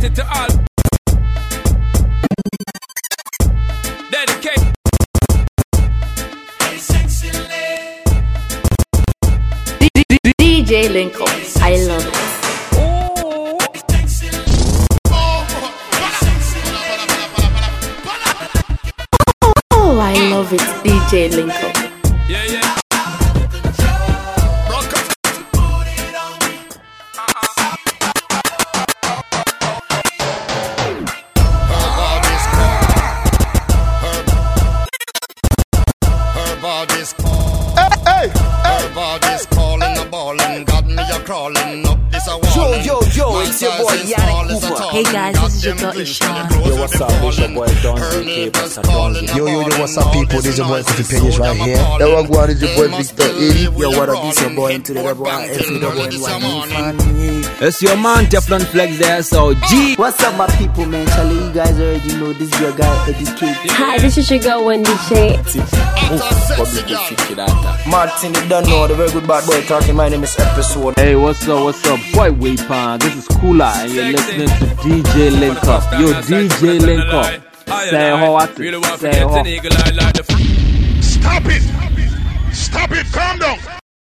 Dedicated to all. Dedicate. DJ Linko, I love it. Oh, I love it, DJ Linko. Yeah, yeah. Everybody's calling a ballin', got me a crawling up this a wall. Yo, it's your boy Yannick Cooper. Hey guys, this is your girl Ishan. Yo, what's up? This your boy Don ZK. Yo, what's up, people? This is your boy Kofi Penis right here. Yo, what going? This is your boy Victor A. Yo, what up? This your boy into the double FEWNY. It's your man Teflon Flex there, so G. What's up, my people, man? Charlie, you guys already know this is your guy Eddie K. Hi, this is your girl Wendy Shay. Martin, you don't know the very good bad boy talking. My name is Episode. Hey, what's up, boy Weepan? This is Cooler, and you're listening to DJ Link Up. Yo, DJ Link Up. Say what? Say what? Stop it! Calm down!